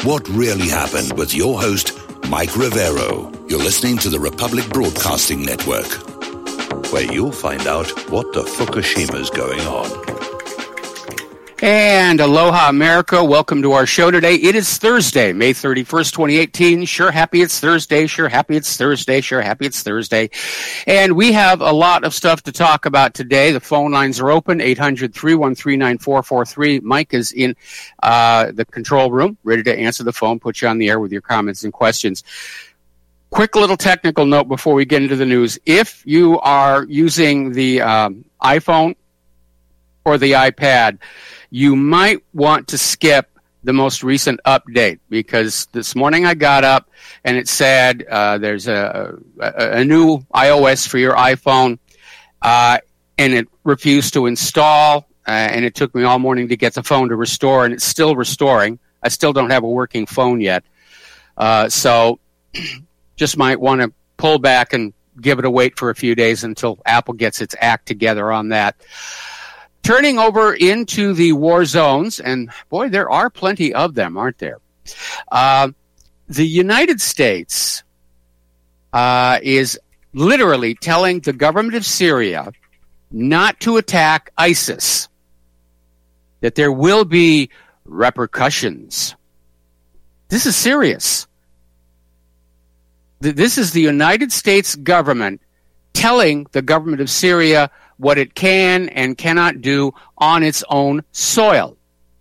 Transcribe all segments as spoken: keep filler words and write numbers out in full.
What Really Happened with your host, Mike Rivero. You're listening to the Republic Broadcasting Network, where you'll find out what the Fukushima's going on. And aloha, America. Welcome to our show today. It is Thursday, May thirty-first, twenty eighteen. Sure happy it's Thursday. Sure happy it's Thursday. Sure happy it's Thursday. And we have a lot of stuff to talk about today. The phone lines are open, eight hundred, three one three, nine four four three. Mike is in uh, the control room, ready to answer the phone, put you on the air with your comments and questions. Quick little technical note before we get into the news. If you are using the um, iPhone or the iPad, you might want to skip the most recent update, because this morning I got up and it said uh, there's a, a, a new iOS for your iPhone, uh, and it refused to install, uh, and it took me all morning to get the phone to restore, and it's still restoring. I still don't have a working phone yet. Uh, so just might want to pull back and give it a wait for a few days until Apple gets its act together on that. Turning over into the war zones, and boy, there are plenty of them, aren't there? Uh, the United States uh, is literally telling the government of Syria not to attack ISIS, that there will be repercussions. This is serious. This is the United States government telling the government of Syria what it can and cannot do on its own soil.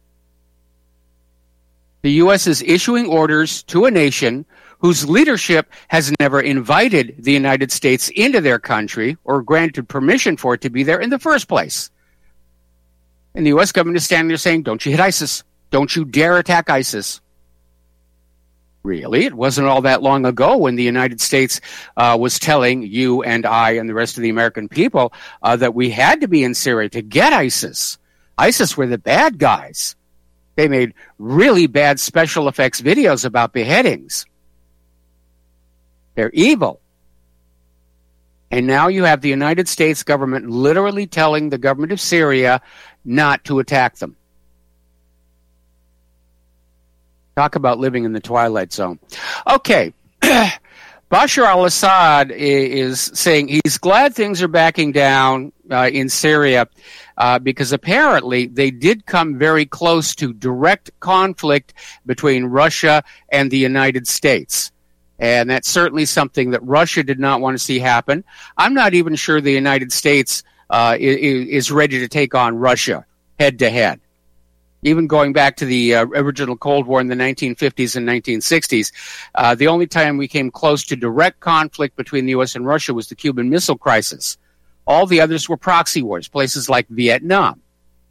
The U S is issuing orders to a nation whose leadership has never invited the United States into their country or granted permission for it to be there in the first place. And the U S government is standing there saying, don't you hit ISIS. Don't you dare attack ISIS. Really, it wasn't all that long ago when the United States uh, was telling you and I and the rest of the American people uh, that we had to be in Syria to get ISIS. ISIS were the bad guys. They made really bad special effects videos about beheadings. They're evil. And now you have the United States government literally telling the government of Syria not to attack them. Talk about living in the Twilight Zone. Okay. Bashar al-Assad is saying he's glad things are backing down uh, in Syria uh, because apparently they did come very close to direct conflict between Russia and the United States. And that's certainly something that Russia did not want to see happen. I'm not even sure the United States uh, is, is ready to take on Russia head-to-head. Even going back to the uh, original Cold War in the nineteen fifties and nineteen sixties, uh, the only time we came close to direct conflict between the U S and Russia was the Cuban Missile Crisis. All the others were proxy wars, places like Vietnam.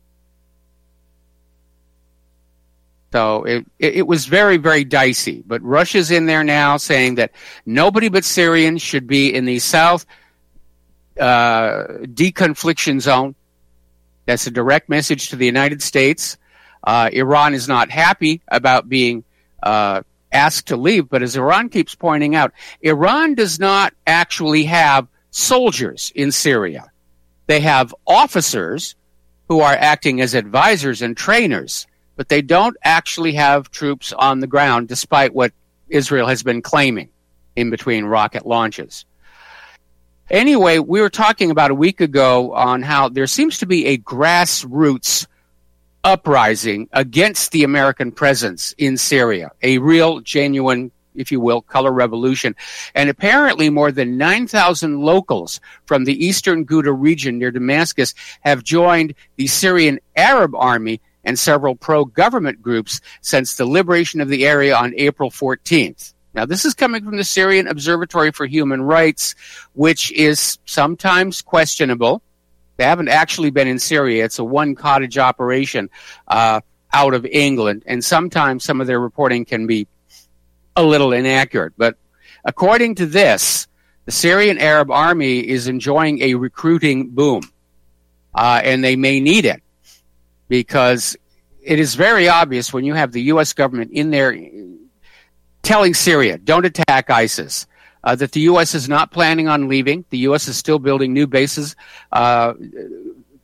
So it, it was very, very dicey. But Russia's in there now saying that nobody but Syrians should be in the South uh, deconfliction zone. That's a direct message to the United States. Uh, Iran is not happy about being uh, asked to leave, but as Iran keeps pointing out, Iran does not actually have soldiers in Syria. They have officers who are acting as advisors and trainers, but they don't actually have troops on the ground, despite what Israel has been claiming in between rocket launches. Anyway, we were talking about a week ago on how there seems to be a grassroots uprising against the American presence in Syria, a real, genuine, if you will, color revolution. And apparently more than nine thousand locals from the eastern Ghouta region near Damascus have joined the Syrian Arab Army and several pro-government groups since the liberation of the area on April fourteenth. Now, this is coming from the Syrian Observatory for Human Rights, which is sometimes questionable. They haven't actually been in Syria. It's a one-cottage operation uh, out of England, and sometimes some of their reporting can be a little inaccurate. But according to this, the Syrian Arab Army is enjoying a recruiting boom, uh, and they may need it because it is very obvious when you have the U S government in there telling Syria, don't attack ISIS, uh, that the U S is not planning on leaving. The U S is still building new bases uh,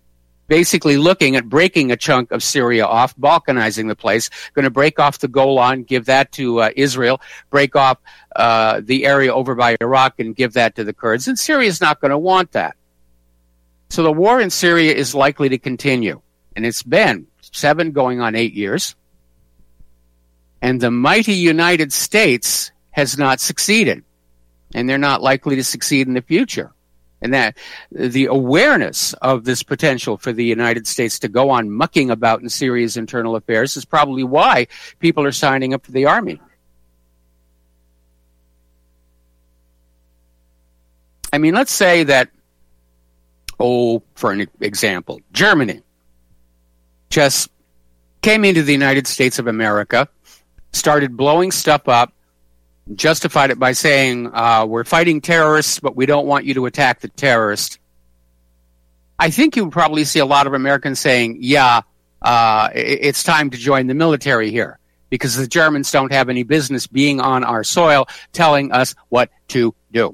basically looking at breaking a chunk of Syria off, balkanizing the place, going to break off the Golan, give that to uh, Israel, break off uh, the area over by Iraq and give that to the Kurds. And Syria's not going to want that. So the war in Syria is likely to continue. And it's been seven going on eight years. And the mighty United States has not succeeded. And they're not likely to succeed in the future. And that the awareness of this potential for the United States to go on mucking about in Syria's internal affairs is probably why people are signing up for the army. I mean, let's say that, oh, for an example, Germany just came into the United States of America, started blowing stuff up, justified it by saying, uh, we're fighting terrorists, but we don't want you to attack the terrorists. I think you would probably see a lot of Americans saying, yeah, uh, it's time to join the military here, because the Germans don't have any business being on our soil telling us what to do.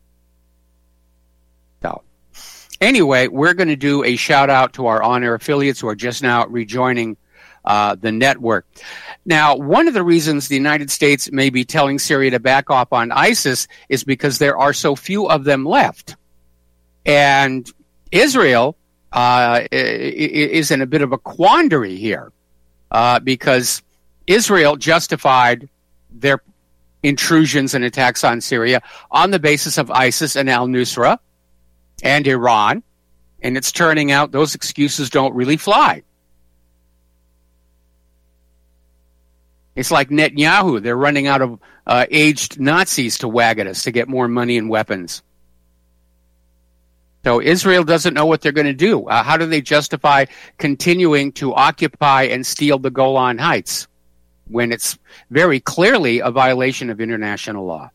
So, anyway, we're going to do a shout-out to our on-air affiliates who are just now rejoining uh, the network. Now, one of the reasons the United States may be telling Syria to back off on ISIS is because there are so few of them left. And Israel uh, is in a bit of a quandary here uh, because Israel justified their intrusions and attacks on Syria on the basis of ISIS and al-Nusra and Iran. And it's turning out those excuses don't really fly. It's like Netanyahu. They're running out of uh, aged Nazis to wag at us to get more money and weapons. So Israel doesn't know what they're going to do. Uh, how do they justify continuing to occupy and steal the Golan Heights when it's very clearly a violation of international law?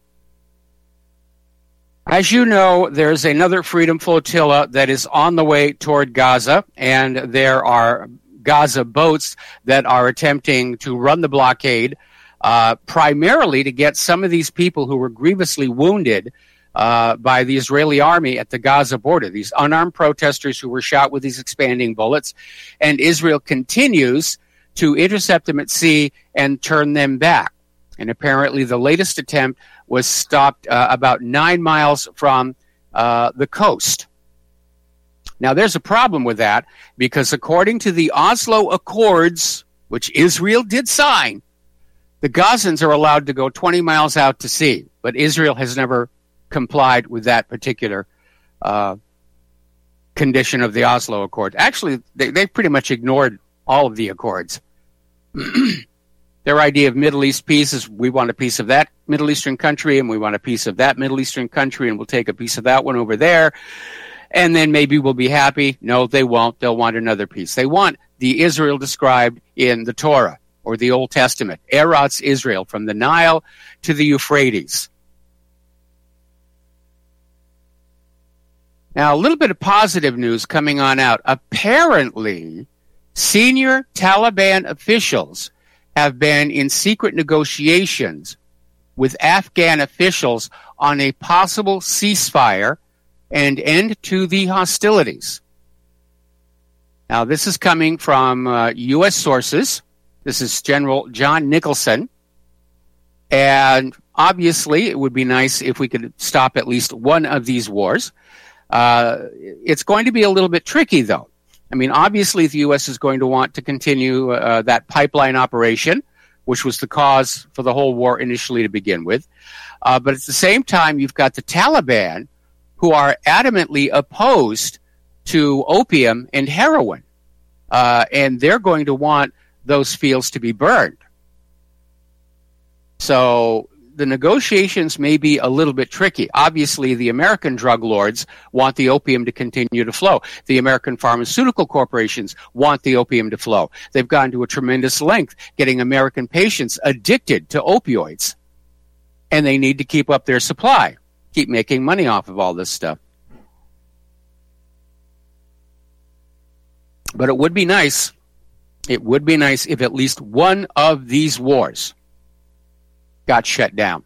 As you know, there's another Freedom Flotilla that is on the way toward Gaza, and there are Gaza boats that are attempting to run the blockade, uh, primarily to get some of these people who were grievously wounded uh, by the Israeli army at the Gaza border, these unarmed protesters who were shot with these expanding bullets. And Israel continues to intercept them at sea and turn them back. And apparently the latest attempt was stopped uh, about nine miles from uh, the coast. Now, there's a problem with that because according to the Oslo Accords, which Israel did sign, the Gazans are allowed to go twenty miles out to sea, but Israel has never complied with that particular uh, condition of the Oslo Accord. Actually, they, they've pretty much ignored all of the accords. Their idea of Middle East peace is we want a piece of that Middle Eastern country and we want a piece of that Middle Eastern country and we'll take a piece of that one over there. And then maybe we'll be happy. No, they won't. They'll want another piece. They want the Israel described in the Torah or the Old Testament. Eretz Israel, from the Nile to the Euphrates. Now, a little bit of positive news coming on out. Apparently, senior Taliban officials have been in secret negotiations with Afghan officials on a possible ceasefire and end to the hostilities. Now, this is coming from uh, U S sources. This is General John Nicholson. And obviously, it would be nice if we could stop at least one of these wars. Uh, it's going to be a little bit tricky, though. I mean, obviously, the U S is going to want to continue uh, that pipeline operation, which was the cause for the whole war initially to begin with. Uh, but at the same time, you've got the Taliban, who are adamantly opposed to opium and heroin. Uh, and they're going to want those fields to be burned. So the negotiations may be a little bit tricky. Obviously, the American drug lords want the opium to continue to flow. The American pharmaceutical corporations want the opium to flow. They've gone to a tremendous length getting American patients addicted to opioids. And they need to keep up their supply, keep making money off of all this stuff. But it would be nice, it would be nice if at least one of these wars got shut down.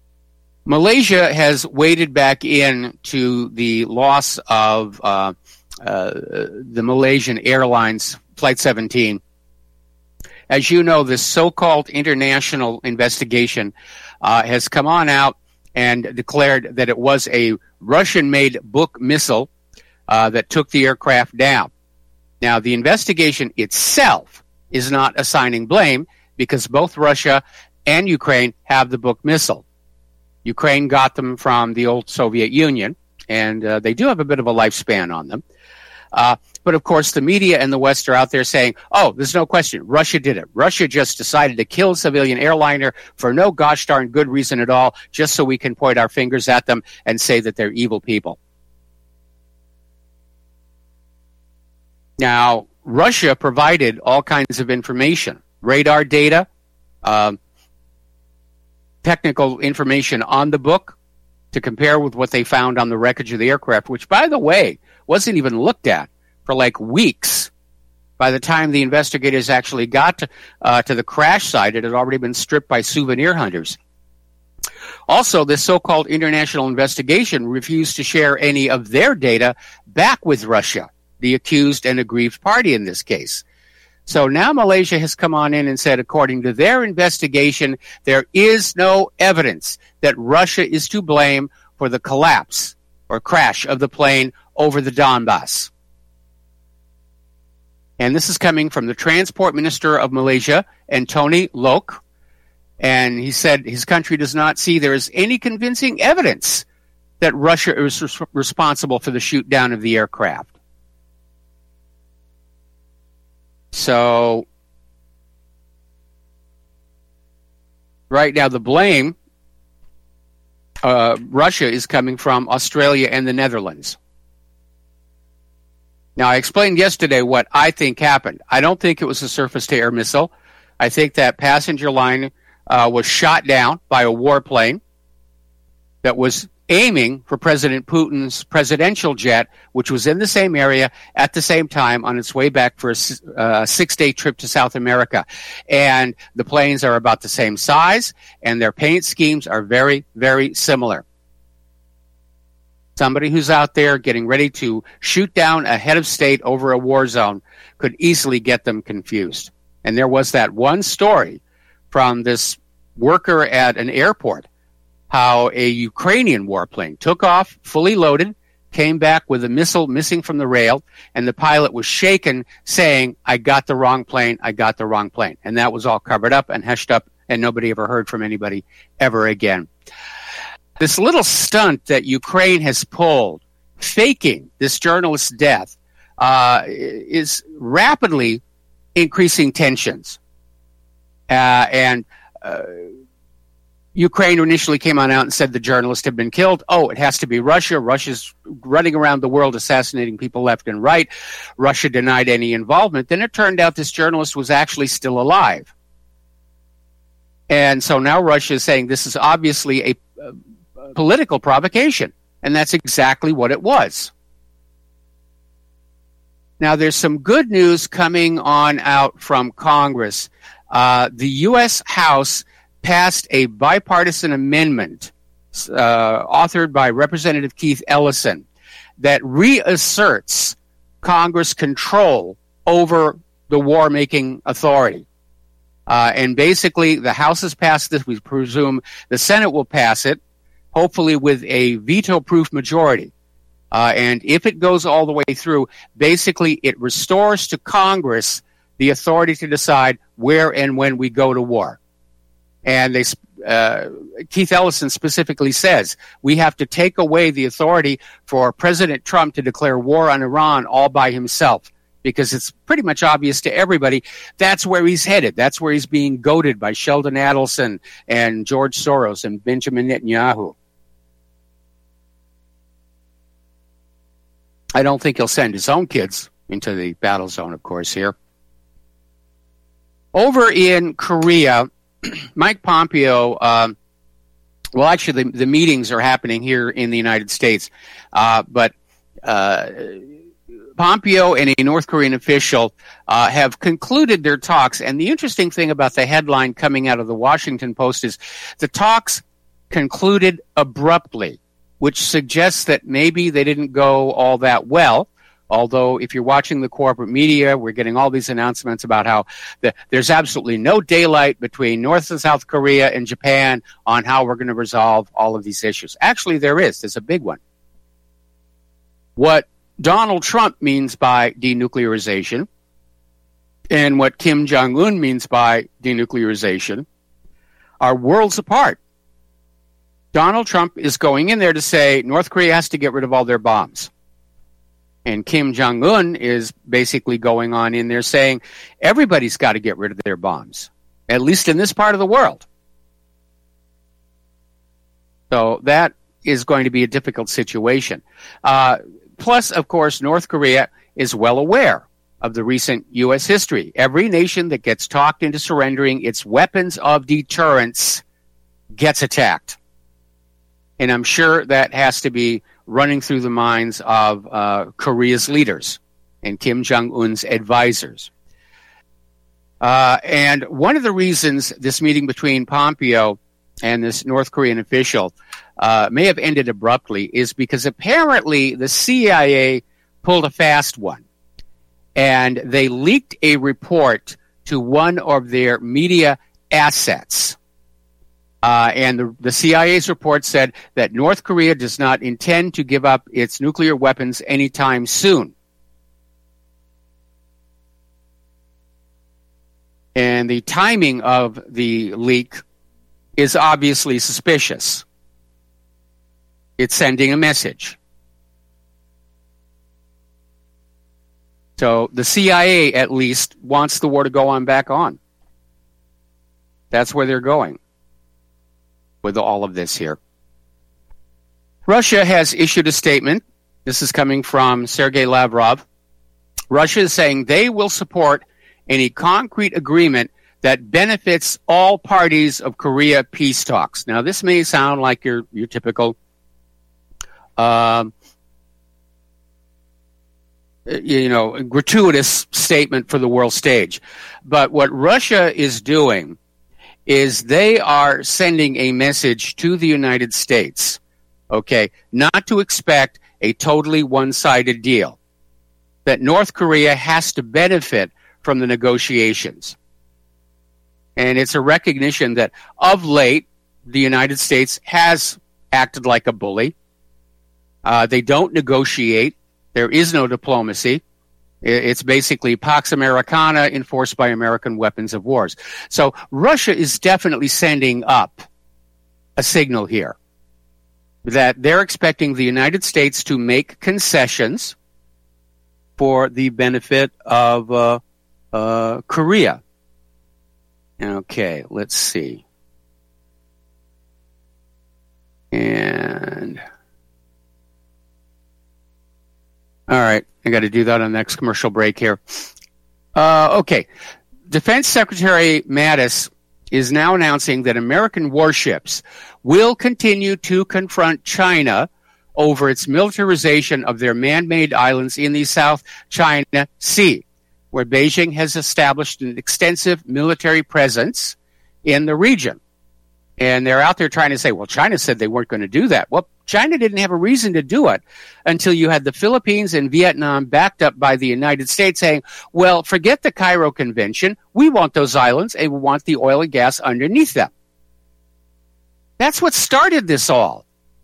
Malaysia has waded back in to the loss of uh, uh, the Malaysian Airlines Flight seventeen. As you know, this so-called international investigation uh, has come on out and declared that it was a Russian-made Buk missile uh, that took the aircraft down. Now, the investigation itself is not assigning blame because both Russia and Ukraine have the Buk missile. Ukraine got them from the old Soviet Union, and uh, they do have a bit of a lifespan on them. Uh, but, of course, the media and the West are out there saying, oh, there's no question, Russia did it. Russia just decided to kill a civilian airliner for no gosh darn good reason at all, just so we can point our fingers at them and say that they're evil people. Now, Russia provided all kinds of information, radar data, uh, technical information on the Buk to compare with what they found on the wreckage of the aircraft, which, by the way, wasn't even looked at for like weeks. By the time the investigators actually got to, uh, to the crash site, it had already been stripped by souvenir hunters. Also, this so-called international investigation refused to share any of their data back with Russia, the accused and aggrieved party in this case. So now Malaysia has come on in and said, according to their investigation, there is no evidence that Russia is to blame for the collapse or crash of the plane over the Donbass. And this is coming from the Transport Minister of Malaysia, Antony Lok. And he said his country does not see there is any convincing evidence that Russia is res- responsible for the shoot down of the aircraft. So, right now the blame, uh, Russia is coming from Australia and the Netherlands. Now, I explained yesterday what I think happened. I don't think it was a surface-to-air missile. I think that passenger line uh, was shot down by a warplane that was aiming for President Putin's presidential jet, which was in the same area at the same time on its way back for a uh, six-day trip to South America. And the planes are about the same size, and their paint schemes are very, very similar. Somebody who's out there getting ready to shoot down a head of state over a war zone could easily get them confused. And there was that one story from this worker at an airport, how a Ukrainian warplane took off, fully loaded, came back with a missile missing from the rail, and the pilot was shaken, saying, I got the wrong plane, I got the wrong plane. And that was all covered up and hushed up, and nobody ever heard from anybody ever again. This little stunt that Ukraine has pulled, faking this journalist's death, uh, is rapidly increasing tensions. Uh, and uh, Ukraine initially came on out and said the journalist had been killed. Oh, it has to be Russia. Russia's running around the world assassinating people left and right. Russia denied any involvement. Then it turned out this journalist was actually still alive. And so now Russia is saying this is obviously a, a political provocation. And that's exactly what it was. Now, there's some good news coming on out from Congress. Uh, the U S House passed a bipartisan amendment uh, authored by Representative Keith Ellison that reasserts Congress control over the war-making authority. Uh, and basically, the House has passed this. We presume the Senate will pass it, hopefully with a veto-proof majority. Uh, and if it goes all the way through, basically it restores to Congress the authority to decide where and when we go to war. And they, uh, Keith Ellison specifically says we have to take away the authority for President Trump to declare war on Iran all by himself, because it's pretty much obvious to everybody that's where he's headed. That's where he's being goaded by Sheldon Adelson and George Soros and Benjamin Netanyahu. I don't think he'll send his own kids into the battle zone, of course, here. Over in Korea, Mike Pompeo, um, well, actually, the, the meetings are happening here in the United States, uh, but uh, Pompeo and a North Korean official uh, have concluded their talks. And the interesting thing about the headline coming out of the Washington Post is the talks concluded abruptly, which suggests that maybe they didn't go all that well, Although if you're watching the corporate media, we're getting all these announcements about how the, there's absolutely no daylight between North and South Korea and Japan on how we're going to resolve all of these issues. Actually, there is. There's a big one. What Donald Trump means by denuclearization and what Kim Jong-un means by denuclearization are worlds apart. Donald Trump is going in there to say North Korea has to get rid of all their bombs. And Kim Jong-un is basically going on in there saying everybody's got to get rid of their bombs, at least in this part of the world. So that is going to be a difficult situation. Uh, plus, of course, North Korea is well aware of the recent U S history. Every nation that gets talked into surrendering its weapons of deterrence gets attacked. And I'm sure that has to be running through the minds of uh, Korea's leaders and Kim Jong-un's advisors. Uh, and one of the reasons this meeting between Pompeo and this North Korean official uh, may have ended abruptly is because apparently the C I A pulled a fast one. And they leaked a report to one of their media assets. Uh, and the, the C I A's report said that North Korea does not intend to give up its nuclear weapons anytime soon. And the timing of the leak is obviously suspicious. It's sending a message. So the C I A, at least, wants the war to go on back on. That's where they're going with all of this here. Russia has issued a statement. This is coming from Sergei Lavrov. Russia is saying they will support any concrete agreement that benefits all parties of Korea peace talks. Now, this may sound like your, your typical um, you know, gratuitous statement for the world stage. But what Russia is doing is they are sending a message to the United States, okay, not to expect a totally one-sided deal, that North Korea has to benefit from the negotiations. And it's a recognition that of late, the United States has acted like a bully. Uh, they don't negotiate. There is no diplomacy. It's basically Pax Americana enforced by American weapons of wars. So Russia is definitely sending up a signal here that they're expecting the United States to make concessions for the benefit of uh, uh, Korea. Okay, let's see. And all right, I got to do that on the next commercial break here. Uh, okay, Defense Secretary Mattis is now announcing that American warships will continue to confront China over its militarization of their man-made islands in the South China Sea, where Beijing has established an extensive military presence in the region. And they're out there trying to say, well, China said they weren't going to do that. Well, China didn't have a reason to do it until you had the Philippines and Vietnam backed up by the United States saying, well, forget the Cairo Convention. We want those islands and we want the oil and gas underneath them. That's what started this all.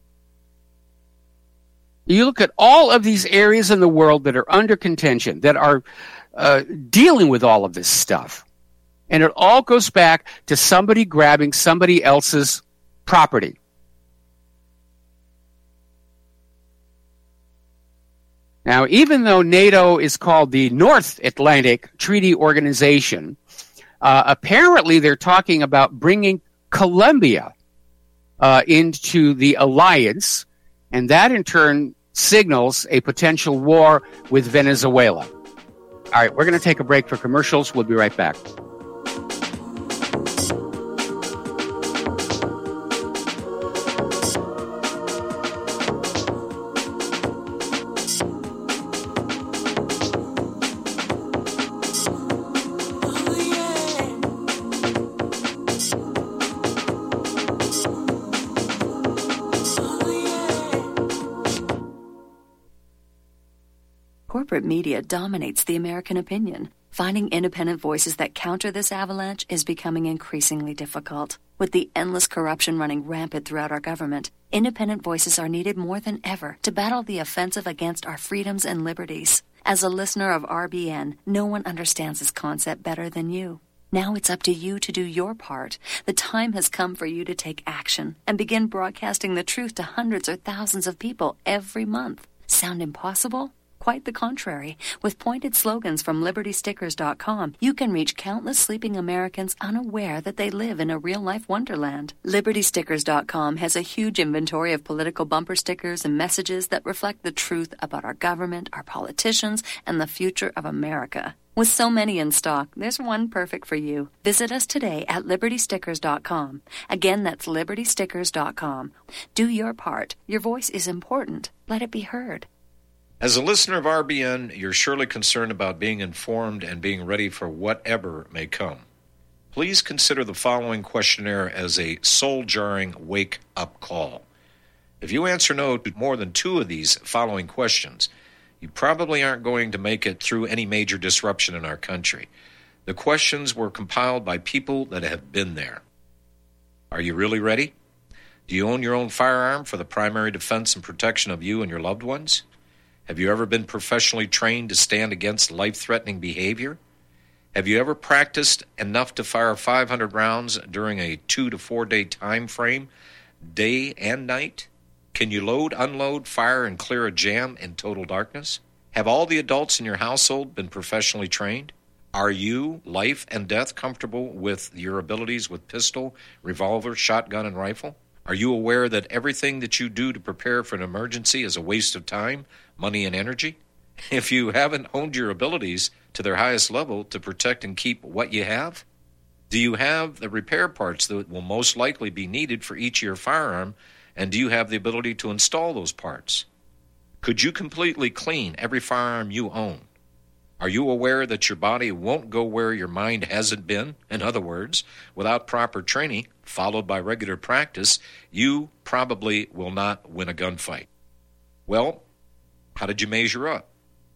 You look at all of these areas in the world that are under contention, that are uh, dealing with all of this stuff. And it all goes back to somebody grabbing somebody else's property. Now, even though NATO is called the North Atlantic Treaty Organization, uh, apparently they're talking about bringing Colombia uh, into the alliance, and that in turn signals a potential war with Venezuela. All right, we're going to take a break for commercials. We'll be right back. Corporate media dominates the American opinion. Finding independent voices that counter this avalanche is becoming increasingly difficult. With the endless corruption running rampant throughout our government, independent voices are needed more than ever to battle the offensive against our freedoms and liberties. As a listener of R B N, no one understands this concept better than you. Now it's up to you to do your part. The time has come for you to take action and begin broadcasting the truth to hundreds or thousands of people every month. Sound impossible? Quite the contrary. With pointed slogans from Liberty Stickers dot com, you can reach countless sleeping Americans unaware that they live in a real-life wonderland. Liberty Stickers dot com has a huge inventory of political bumper stickers and messages that reflect the truth about our government, our politicians, and the future of America. With so many in stock, there's one perfect for you. Visit us today at Liberty Stickers dot com. Again, that's Liberty Stickers dot com. Do your part. Your voice is important. Let it be heard. As a listener of R B N, you're surely concerned about being informed and being ready for whatever may come. Please consider the following questionnaire as a soul-jarring wake-up call. If you answer no to more than two of these following questions, you probably aren't going to make it through any major disruption in our country. The questions were compiled by people that have been there. Are you really ready? Do you own your own firearm for the primary defense and protection of you and your loved ones? Have you ever been professionally trained to stand against life-threatening behavior? Have you ever practiced enough to fire five hundred rounds during a two to four day time frame, day and night? Can you load, unload, fire, and clear a jam in total darkness? Have all the adults in your household been professionally trained? Are you, life and death, comfortable with your abilities with pistol, revolver, shotgun, and rifle? Are you aware that everything that you do to prepare for an emergency is a waste of time, money, and energy? If you haven't honed your abilities to their highest level to protect and keep what you have, do you have the repair parts that will most likely be needed for each of your firearm, and do you have the ability to install those parts? Could you completely clean every firearm you own? Are you aware that your body won't go where your mind hasn't been? In other words, without proper training, followed by regular practice, you probably will not win a gunfight. Well, how did you measure up?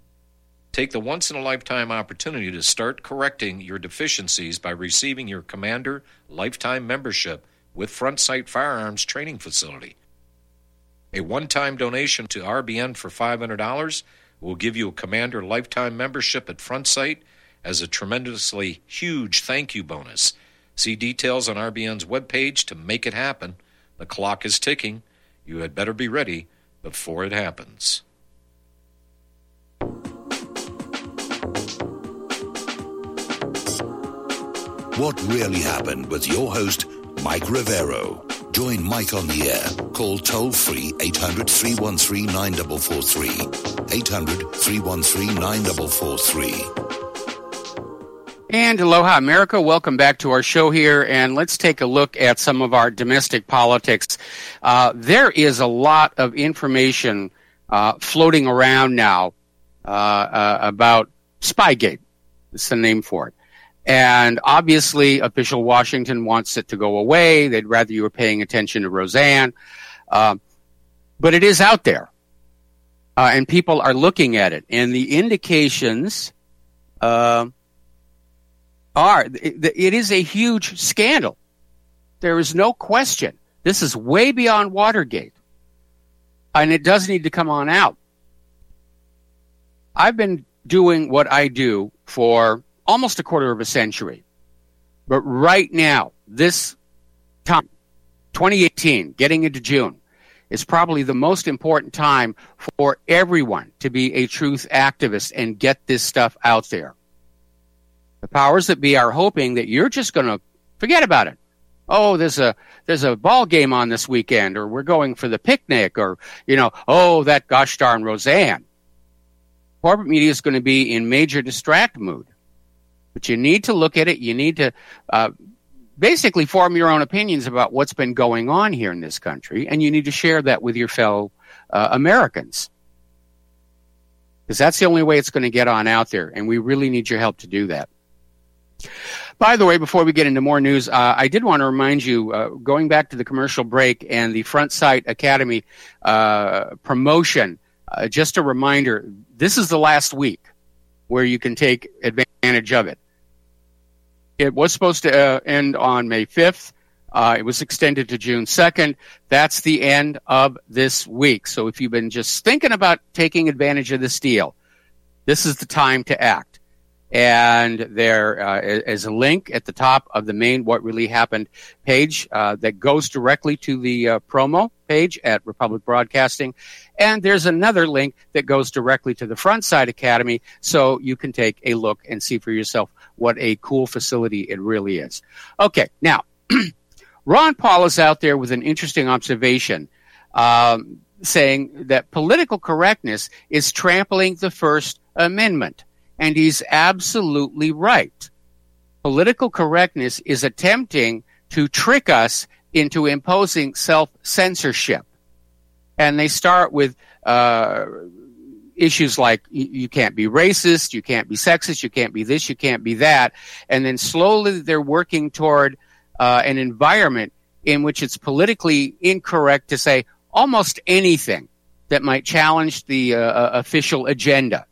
Take the once-in-a-lifetime opportunity to start correcting your deficiencies by receiving your Commander Lifetime Membership with Front Sight Firearms Training Facility. A one-time donation to R B N for five hundred dollars will give you a Commander Lifetime Membership at Front Sight as a tremendously huge thank you bonus. See details on R B N's webpage to make it happen. The clock is ticking. You had better be ready before it happens. What really happened with your host, Mike Rivero. Join Mike on the air. Call toll-free eight hundred, three one three, nine four four three. eight hundred, three one three, nine four four three. And aloha, America. Welcome back to our show here, and let's take a look at some of our domestic politics. Uh, there is a lot of information uh, floating around now uh, uh, about Spygate. That's the name for it. And obviously, official Washington wants it to go away. They'd rather you were paying attention to Roseanne. Uh, but it is out there. Uh, and people are looking at it. And the indications uh, are, it, it is a huge scandal. There is no question. This is way beyond Watergate. And it does need to come on out. I've been doing what I do for almost a quarter of a century. But right now, this time, twenty eighteen, getting into June, is probably the most important time for everyone to be a truth activist and get this stuff out there. The powers that be are hoping that you're just going to forget about it. Oh, there's a there's a ball game on this weekend, or we're going for the picnic, or, you know, oh, that gosh darn Roseanne. Corporate media is going to be in major distract mood. But you need to look at it. You need to uh, basically form your own opinions about what's been going on here in this country, and you need to share that with your fellow uh, Americans. Because that's the only way it's going to get on out there, and we really need your help to do that. By the way, before we get into more news, uh, I did want to remind you, uh, going back to the commercial break and the Front Sight Academy uh, promotion, uh, just a reminder, this is the last week where you can take advantage of it. It was supposed to uh, end on May fifth. Uh, it was extended to June second. That's the end of this week. So if you've been just thinking about taking advantage of this deal, this is the time to act. And there uh, is a link at the top of the main What Really Happened page uh, that goes directly to the uh, promo page at Republic Broadcasting. And there's another link that goes directly to the Frontside Academy, so you can take a look and see for yourself what a cool facility it really is. Okay, now, Ron Paul is out there with an interesting observation, um, saying that political correctness is trampling the First Amendment. And he's absolutely right. Political correctness is attempting to trick us into imposing self-censorship. And they start with uh, issues like you can't be racist, you can't be sexist, you can't be this, you can't be that. And then slowly they're working toward uh, an environment in which it's politically incorrect to say almost anything that might challenge the uh, official agenda.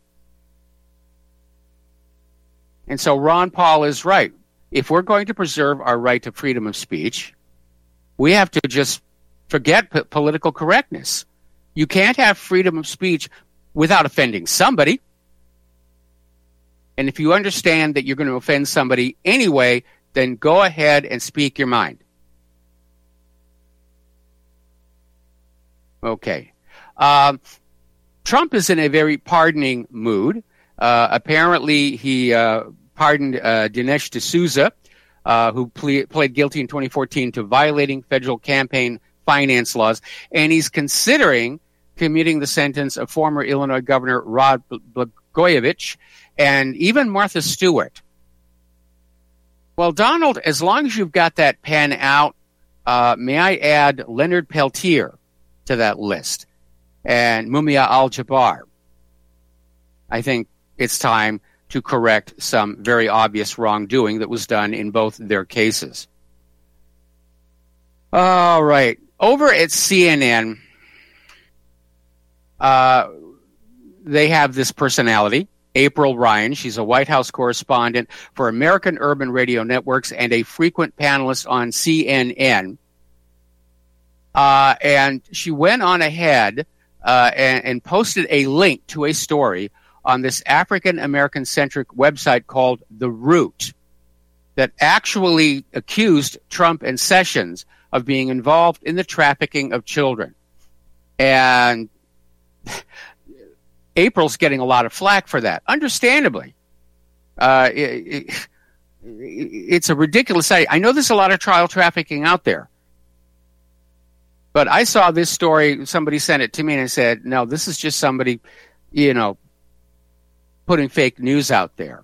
And so Ron Paul is right. If we're going to preserve our right to freedom of speech, we have to just forget p- political correctness. You can't have freedom of speech without offending somebody. And if you understand that you're going to offend somebody anyway, then go ahead and speak your mind. Okay. Um, Trump is in a very pardoning mood. Uh, apparently, he uh, pardoned uh, Dinesh D'Souza, uh, who ple- pled guilty in twenty fourteen to violating federal campaign finance laws, and he's considering commuting the sentence of former Illinois Governor Rod Blagojevich and even Martha Stewart. Well, Donald, as long as you've got that pen out, uh, may I add Leonard Peltier to that list and Mumia Al-Jabbar. I think it's time to correct some very obvious wrongdoing that was done in both their cases. All right. Over at C N N, uh, they have this personality, April Ryan. She's a White House correspondent for American Urban Radio Networks and a frequent panelist on C N N. Uh, and she went on ahead uh, and, and posted a link to a story on this African-American-centric website called The Root that actually accused Trump and Sessions of being involved in the trafficking of children. And April's getting a lot of flack for that, understandably. Uh, it, it, it's a ridiculous site. I know there's a lot of child trafficking out there. But I saw this story, somebody sent it to me and I said, no, this is just somebody, you know, putting fake news out there.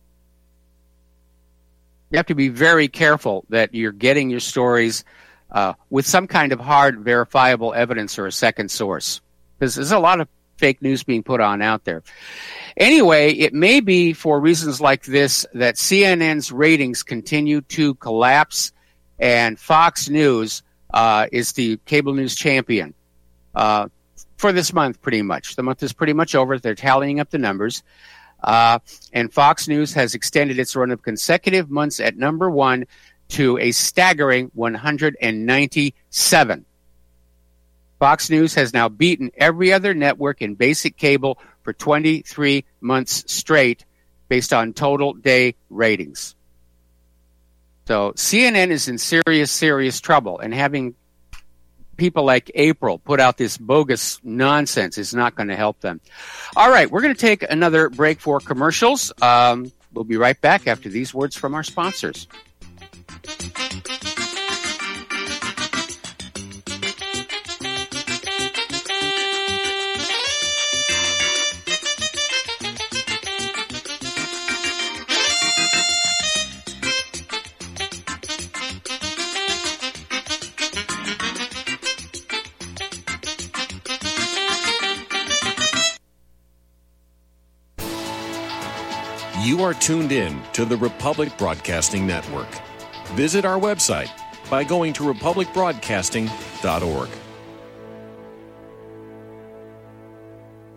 You have to be very careful that you're getting your stories uh, with some kind of hard, verifiable evidence or a second source. Because there's a lot of fake news being put on out there. Anyway, it may be for reasons like this that C N N's ratings continue to collapse and Fox News uh, is the cable news champion uh, for this month pretty much. The month is pretty much over. They're tallying up the numbers. Uh, and Fox News has extended its run of consecutive months at number one to a staggering one hundred ninety-seven. Fox News has now beaten every other network in basic cable for twenty-three months straight based on total day ratings. So C N N is in serious, serious trouble, and having people like April put out this bogus nonsense is not going to help them. All right, we're going to take another break for commercials. Um, we'll be right back after these words from our sponsors. You are tuned in to the Republic Broadcasting Network. Visit our website by going to republic broadcasting dot org.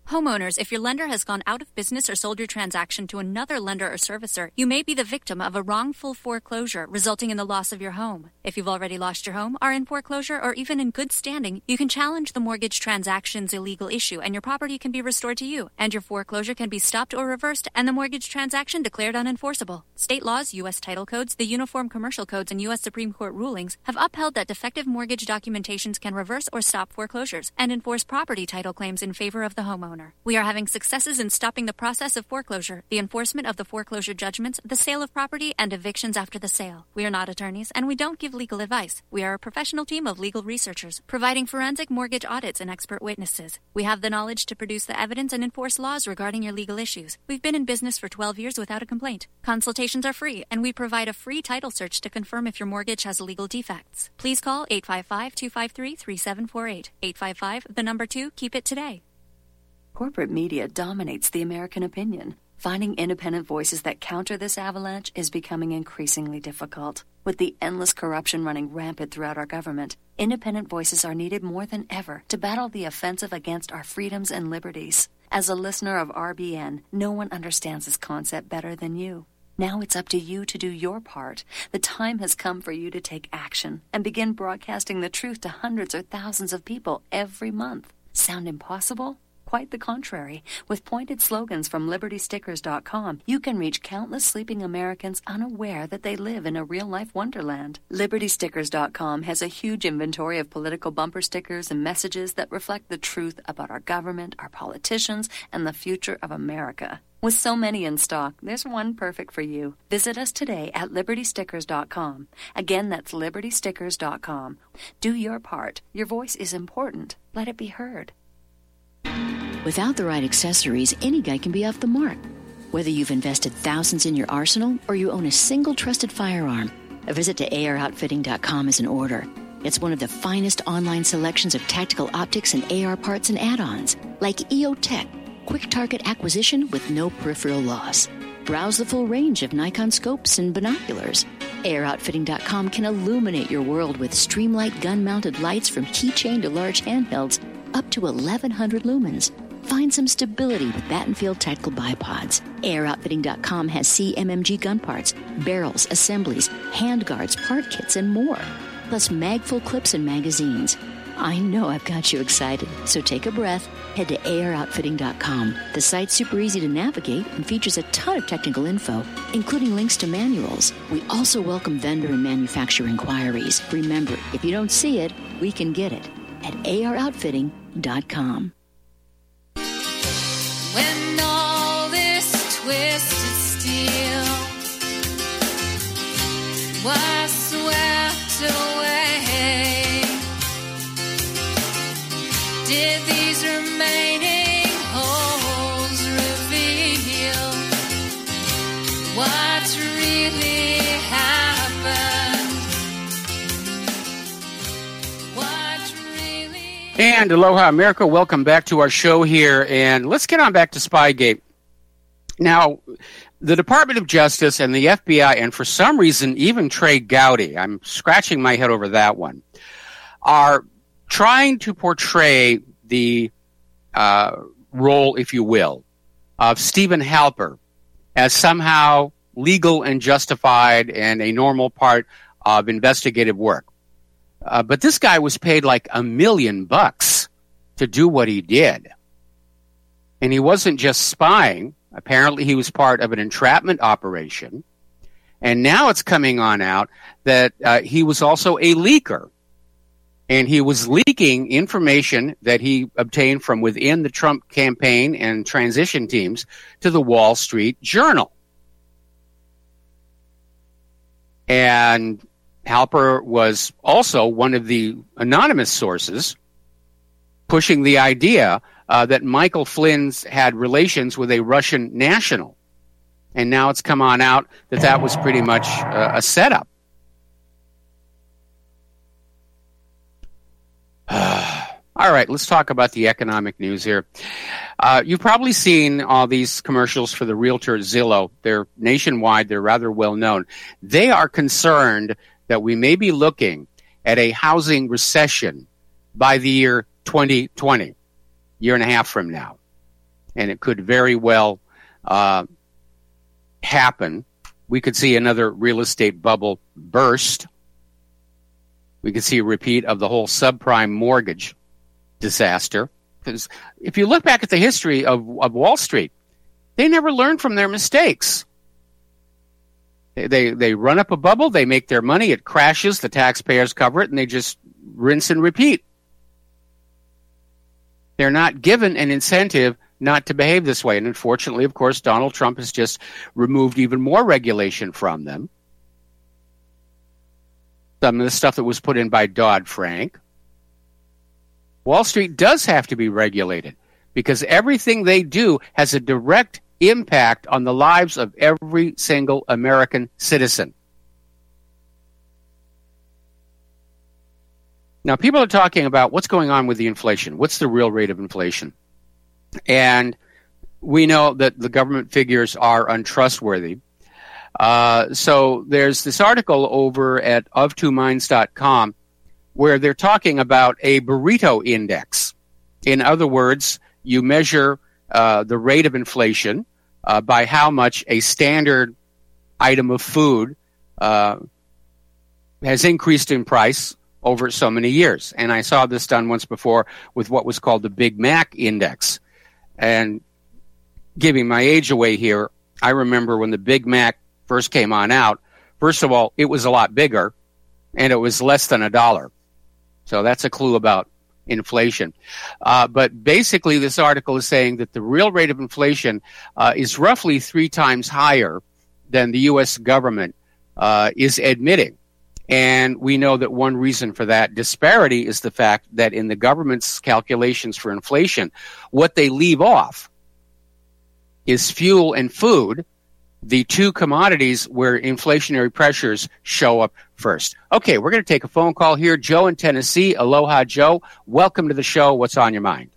Homeowners, if your lender has gone out of business or sold your transaction to another lender or servicer, you may be the victim of a wrongful foreclosure resulting in the loss of your home. If you've already lost your home, are in foreclosure, or even in good standing, you can challenge the mortgage transaction's illegal issue and your property can be restored to you, and your foreclosure can be stopped or reversed and the mortgage transaction declared unenforceable. State laws, U S title codes, the Uniform Commercial Codes, and U S Supreme Court rulings have upheld that defective mortgage documentations can reverse or stop foreclosures and enforce property title claims in favor of the homeowner. We are having successes in stopping the process of foreclosure, the enforcement of the foreclosure judgments, the sale of property, and evictions after the sale. We are not attorneys, and we don't give legal advice. We are a professional team of legal researchers, providing forensic mortgage audits and expert witnesses. We have the knowledge to produce the evidence and enforce laws regarding your legal issues. We've been in business for twelve years without a complaint. Consultations are free, and we provide a free title search to confirm if your mortgage has legal defects. Please call eight five five, two five three, three seven four eight. eight five five, the number two, keep it today. Corporate media dominates the American opinion. Finding independent voices that counter this avalanche is becoming increasingly difficult. With the endless corruption running rampant throughout our government, independent voices are needed more than ever to battle the offensive against our freedoms and liberties. As a listener of R B N, no one understands this concept better than you. Now it's up to you to do your part. The time has come for you to take action and begin broadcasting the truth to hundreds or thousands of people every month. Sound impossible? Quite the contrary. With pointed slogans from Liberty Stickers dot com, you can reach countless sleeping Americans unaware that they live in a real-life wonderland. Liberty Stickers dot com has a huge inventory of political bumper stickers and messages that reflect the truth about our government, our politicians, and the future of America. With so many in stock, there's one perfect for you. Visit us today at Liberty Stickers dot com. Again, that's Liberty Stickers dot com. Do your part. Your voice is important. Let it be heard. Without the right accessories, any guy can be off the mark. Whether you've invested thousands in your arsenal or you own a single trusted firearm, a visit to A R outfitting dot com is in order. It's one of the finest online selections of tactical optics and A R parts and add-ons, like E O Tech, quick target acquisition with no peripheral loss. Browse the full range of Nikon scopes and binoculars. A R outfitting dot com can illuminate your world with Streamlight gun-mounted lights from keychain to large handhelds up to eleven hundred lumens. Find some stability with Battenfield Tactical Bipods. A R outfitting dot com has C M M G gun parts, barrels, assemblies, handguards, part kits, and more. Plus magful clips and magazines. I know I've got you excited, so take a breath. Head to A R outfitting dot com. The site's super easy to navigate and features a ton of technical info, including links to manuals. We also welcome vendor and manufacturer inquiries. Remember, if you don't see it, we can get it at A R outfitting dot com. When all this twisted steel was swept away, did these remaining holes reveal what really happened? What really And aloha, America. Welcome back to our show here. And let's get on back to Spygate. Now, the Department of Justice and the F B I, and for some reason, even Trey Gowdy, I'm scratching my head over that one, are trying to portray the uh, role, if you will, of Stephen Halper as somehow legal and justified and a normal part of investigative work. Uh, but this guy was paid like a million bucks to do what he did. And he wasn't just spying. Apparently he was part of an entrapment operation. And now it's coming on out that uh, he was also a leaker. And he was leaking information that he obtained from within the Trump campaign and transition teams to the Wall Street Journal. And Halper was also one of the anonymous sources pushing the idea uh, that Michael Flynn's had relations with a Russian national. And now it's come on out that that was pretty much uh, a setup. All right, let's talk about the economic news here. Uh, you've probably seen all these commercials for the realtor Zillow. They're nationwide. They're rather well known. They are concerned that we may be looking at a housing recession by the year twenty twenty, year and a half from now. and it could very well uh, happen. We could see another real estate bubble burst. We could see a repeat of the whole subprime mortgage disaster. Because if you look back at the history of, of Wall Street, they never learned from their mistakes. They, they they run up a bubble, they make their money, it crashes, the taxpayers cover it, and they just rinse and repeat. They're not given an incentive not to behave this way. And unfortunately, of course, Donald Trump has just removed even more regulation from them. Some of the stuff that was put in by Dodd-Frank. Wall Street does have to be regulated because everything they do has a direct impact on the lives of every single American citizen. Now, people are talking about what's going on with the inflation. What's the real rate of inflation? And we know that the government figures are untrustworthy. Uh, so there's this article over at of two minds dot com where they're talking about a burrito index. In other words, you measure uh, the rate of inflation uh, by how much a standard item of food uh, has increased in price over so many years. And I saw this done once before with what was called the Big Mac Index. And giving my age away here, I remember when the Big Mac first came on out, first of all, it was a lot bigger, and it was less than a dollar. So that's a clue about inflation. Uh, but basically, this article is saying that the real rate of inflation uh, is roughly three times higher than the U S government uh, is admitting. And we know that one reason for that disparity is the fact that in the government's calculations for inflation, what they leave off is fuel and food, the two commodities where inflationary pressures show up first. Okay, we're going to take a phone call here. Joe in Tennessee. Aloha, Joe. Welcome to the show. What's on your mind?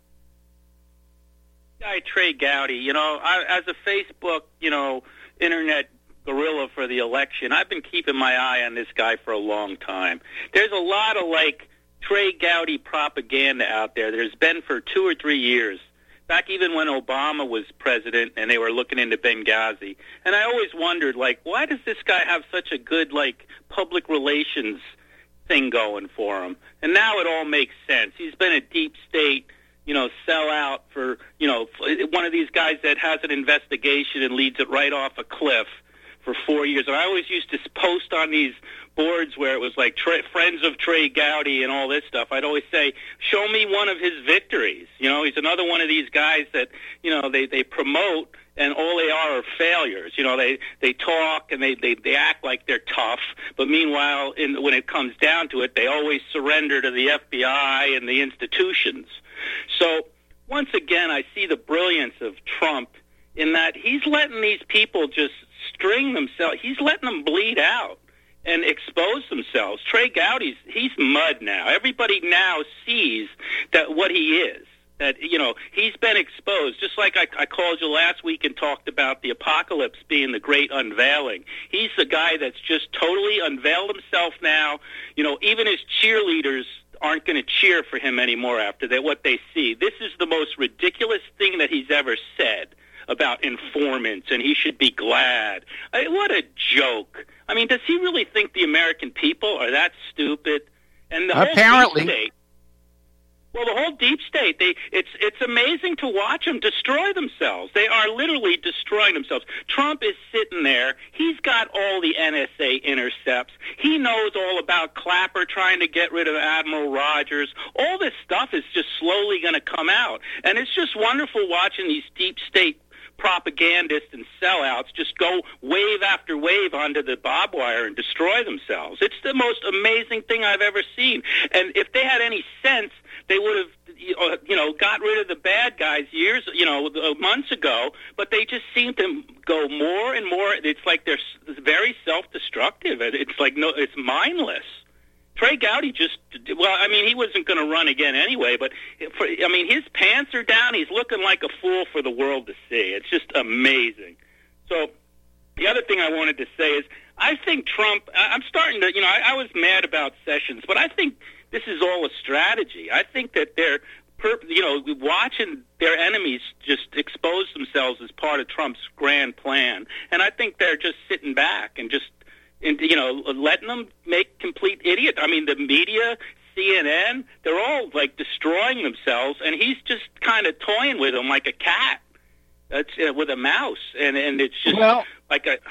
Guy Trey Gowdy, you know, I, as a Facebook, you know, internet gorilla for the election, I've been keeping my eye on this guy for a long time. There's a lot of, like, Trey Gowdy propaganda out there. There's been for two or three years. Back even when Obama was president and they were looking into Benghazi. And I always wondered, like, why does this guy have such a good, like, public relations thing going for him? And now it all makes sense. He's been a deep state, you know, sellout for, you know, one of these guys that has an investigation and leads it right off a cliff for four years. And I always used to post on these boards where it was like Trey, Friends of Trey Gowdy and all this stuff. I'd always say, show me one of his victories. You know, he's another one of these guys that, you know, they, they promote and all they are are failures. You know, they, they talk and they, they, they act like they're tough, but meanwhile, in, when it comes down to it, they always surrender to the F B I and the institutions. So once again, I see the brilliance of Trump in that he's letting these people just string themselves. He's letting them bleed out and expose themselves. Trey Gowdy's, he's mud now. Everybody now sees that what he is. That, you know, he's been exposed. Just like I, I called you last week and talked about the apocalypse being the great unveiling. He's the guy that's just totally unveiled himself now. You know, even his cheerleaders aren't going to cheer for him anymore after that, what they see. This is the most ridiculous thing that he's ever said about informants, and he should be glad. I mean, what a joke. I mean, does he really think the American people are that stupid? And the Apparently. whole deep state, well, the whole deep state, they it's it's amazing to watch them destroy themselves. They are literally destroying themselves. Trump is sitting there. He's got all the N S A intercepts. He knows all about Clapper trying to get rid of Admiral Rogers. All this stuff is just slowly going to come out. And it's just wonderful watching these deep state propagandists and sellouts just go wave after wave onto the barbed wire and destroy themselves. It's the most amazing thing I've ever seen. And if they had any sense, they would have, you know, got rid of the bad guys years, you know, months ago, but they just seem to go more and more. It's like they're very self-destructive. It's like, no, it's mindless. Trey Gowdy just, well, I mean, he wasn't going to run again anyway, but, for, I mean, his pants are down. He's looking like a fool for the world to see. It's just amazing. So the other thing I wanted to say is I think Trump, I'm starting to, you know, I, I was mad about Sessions, but I think this is all a strategy. I think that they're per, you know, watching their enemies just expose themselves as part of Trump's grand plan. And I think they're just sitting back and just, and, you know, letting them make complete idiots. I mean, the media, C N N, they're all, like, destroying themselves, and he's just kind of toying with them like a cat. That's uh, with a mouse, and, and it's just well, like a...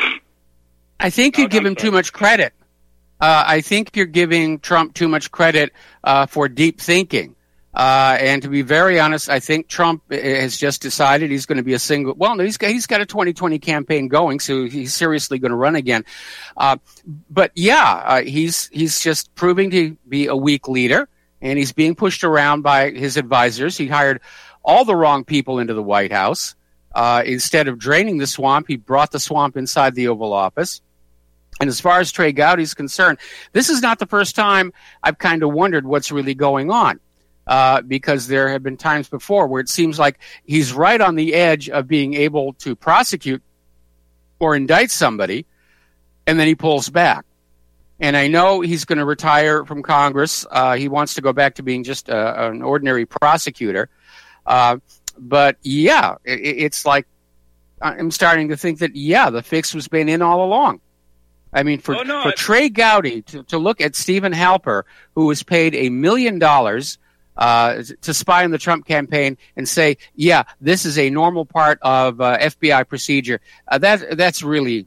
I think you oh, give I'm him sorry. too much credit. Uh, I think you're giving Trump too much credit uh, for deep thinking. Uh, and to be very honest, I think Trump has just decided he's going to be a single. Well, no, he's got, he's got a twenty twenty campaign going, so he's seriously going to run again. Uh, but yeah, uh, he's he's just proving to be a weak leader, and he's being pushed around by his advisors. He hired all the wrong people into the White House. Uh, instead of draining the swamp, he brought the swamp inside the Oval Office. And as far as Trey Gowdy's concerned, this is not the first time I've kind of wondered what's really going on. Uh, because there have been times before where it seems like he's right on the edge of being able to prosecute or indict somebody, and then he pulls back. And I know he's going to retire from Congress. Uh, he wants to go back to being just a, an ordinary prosecutor. Uh, but, yeah, it, it's like I'm starting to think that, yeah, the fix was been in all along. I mean, for, oh, no, for I... Trey Gowdy to, to look at Stephen Halper, who was paid a million dollars Uh, to spy on the Trump campaign and say, yeah, this is a normal part of uh, F B I procedure. Uh, that that's really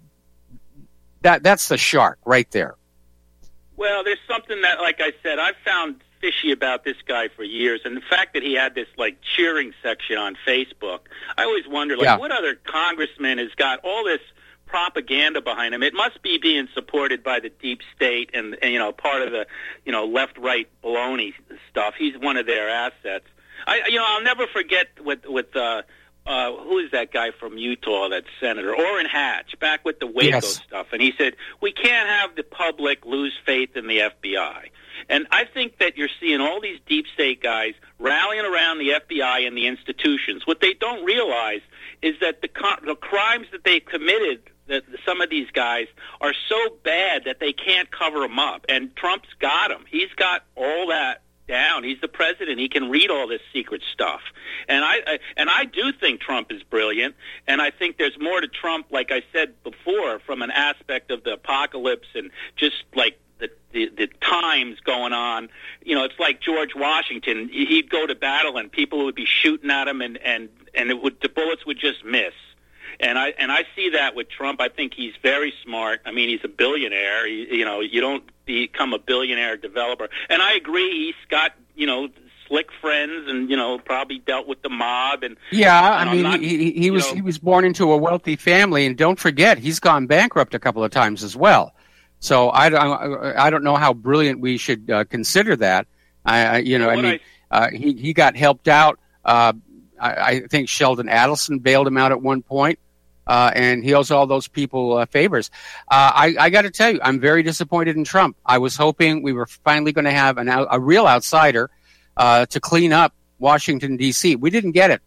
that that's the shark right there. Well, there's something that, like I said, I've found fishy about this guy for years, and the fact that he had this like cheering section on Facebook. I always wonder, like, Yeah. what other congressman has got all this propaganda behind him? It must be being supported by the deep state and, and you know, part of the, you know, left-right baloney stuff. He's one of their assets. I, you know, I'll never forget with with uh, uh, who is that guy from Utah, that senator, Orrin Hatch, back with the Waco Yes. stuff, and he said we can't have the public lose faith in the F B I. And I think that you're seeing all these deep state guys rallying around the F B I and the institutions. What they don't realize is that the co- the crimes that they committed, that some of these guys are so bad that they can't cover them up. And Trump's got them. He's got all that down. He's the president. He can read all this secret stuff. And I, I and I do think Trump is brilliant. And I think there's more to Trump, like I said before, from an aspect of the apocalypse and just like the, the, the times going on. You know, it's like George Washington. He'd go to battle and people would be shooting at him and, and, and it would, the bullets would just miss. And I and I see that with Trump. I think he's very smart. I mean, he's a billionaire. He, you know, you don't become a billionaire developer. And I agree, he's got, you know, slick friends, and you know, probably dealt with the mob. And yeah, and I mean, not, he, he was know, he was born into a wealthy family, and don't forget, he's gone bankrupt a couple of times as well. So I don't I don't know how brilliant we should uh, consider that. I, I you know, I mean, I, uh, he he got helped out. Uh, I, I think Sheldon Adelson bailed him out at one point. Uh, and he owes all those people uh, favors. Uh, I, I got to tell you, I'm very disappointed in Trump. I was hoping we were finally going to have an out, a real outsider uh, to clean up Washington, D C. We didn't get it.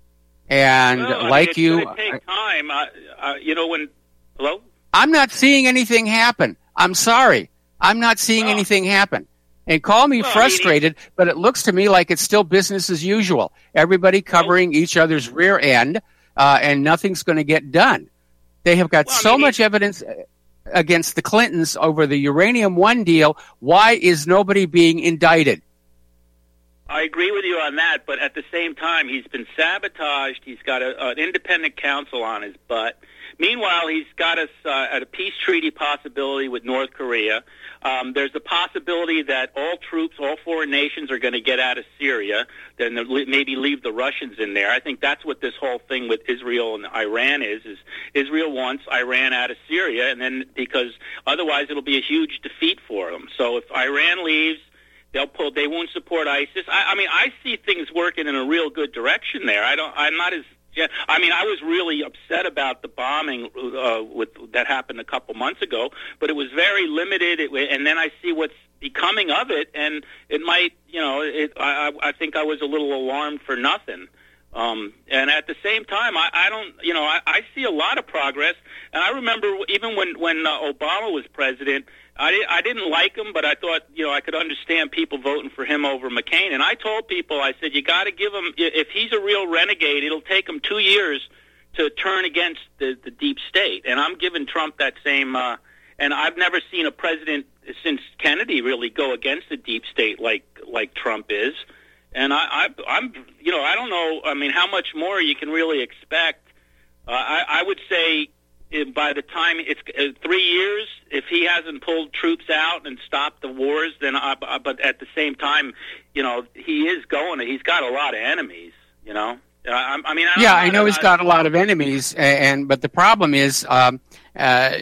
And well, like I mean, you... it's going to take time. Uh, uh, you know, when... Hello? I'm not seeing anything happen. I'm sorry. I'm not seeing Oh. anything happen. And call me Well, I mean, frustrated, but it looks to me like it's still business as usual. Everybody covering each other's rear end. Uh, and nothing's going to get done. They have got Well, I so mean, much evidence against the Clintons over the Uranium One deal. Why is nobody being indicted? I agree with you on that, but at the same time, he's been sabotaged. He's got a, an independent counsel on his butt. Meanwhile, he's got us uh, at a peace treaty possibility with North Korea. Um, there's the possibility that all troops, all foreign nations are going to get out of Syria, then maybe leave the Russians in there. I think that's what this whole thing with Israel and Iran is, is Israel wants Iran out of Syria, and then because otherwise it'll be a huge defeat for them. So if Iran leaves, they'll pull, they won't support ISIS. I, I mean, I see things working in a real good direction there. I don't, I'm not as Yeah, I mean, I was really upset about the bombing uh, with that happened a couple months ago, but it was very limited. It, and then I see what's becoming of it, and it might, you know, it, I, I think I was a little alarmed for nothing Um, and at the same time, I, I don't, you know, I, I see a lot of progress. And I remember even when when uh, Obama was president, I, di- I didn't like him, but I thought, you know, I could understand people voting for him over McCain. And I told people, I said, you got to give him, if he's a real renegade, it'll take him two years to turn against the, the deep state. And I'm giving Trump that same, uh, and I've never seen a president since Kennedy really go against the deep state like like Trump is. And I, I, I'm, you know, I don't know. I mean, how much more you can really expect? Uh, I, I would say if by the time it's uh, three years, if he hasn't pulled troops out and stopped the wars, then. I, I, but at the same time, you know, he is going. He's got a lot of enemies. You know, I, I mean, I yeah, I know I, he's got a lot of enemies, and but the problem is, um, uh,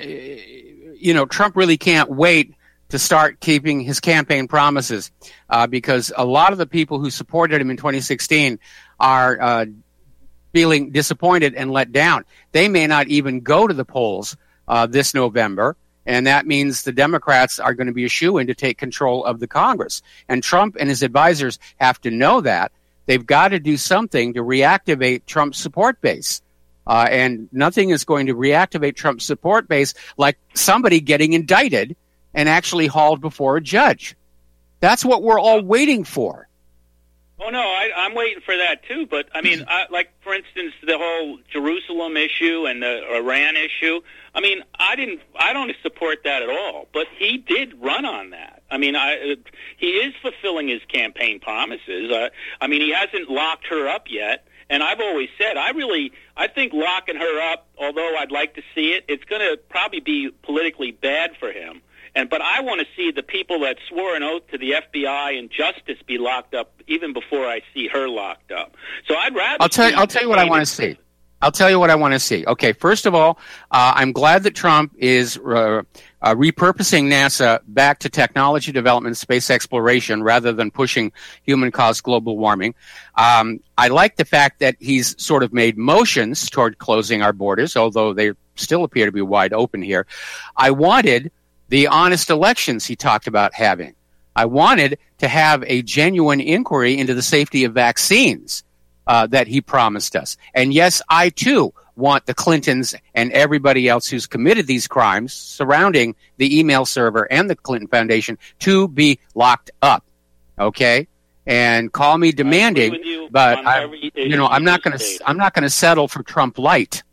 you know, Trump really can't wait to start keeping his campaign promises, uh, because a lot of the people who supported him in twenty sixteen are uh, feeling disappointed and let down. They may not even go to the polls uh, this November, and that means the Democrats are going to be a shoo-in to take control of the Congress. And Trump and his advisors have to know that. They've got to do something to reactivate Trump's support base. Uh, and nothing is going to reactivate Trump's support base like somebody getting indicted and actually hauled before a judge. That's what we're all waiting for. Oh, no, I, I'm waiting for that, too. But, I mean, I, like, for instance, the whole Jerusalem issue and the Iran issue, I mean, I didn't, I don't support that at all. But he did run on that. I mean, I, he is fulfilling his campaign promises. Uh, I mean, he hasn't locked her up yet. And I've always said, I really, I think locking her up, although I'd like to see it, it's going to probably be politically bad for him. And but I want to see the people that swore an oath to the F B I and justice be locked up even before I see her locked up. So I'd rather. I'll tell you. I'll tell you what I want to see. I'll tell you what I want to see. Okay, first of all, uh, I'm glad that Trump is uh, uh, repurposing NASA back to technology development, space exploration, rather than pushing human-caused global warming. Um, I like the fact that he's sort of made motions toward closing our borders, although they still appear to be wide open here. I wanted the honest elections he talked about having. I wanted to have a genuine inquiry into the safety of vaccines uh, that he promised us. And yes, I too want the Clintons and everybody else who's committed these crimes surrounding the email server and the Clinton Foundation to be locked up. Okay? And call me demanding, you but I, you know, I'm not going to I'm not going to settle for Trump light.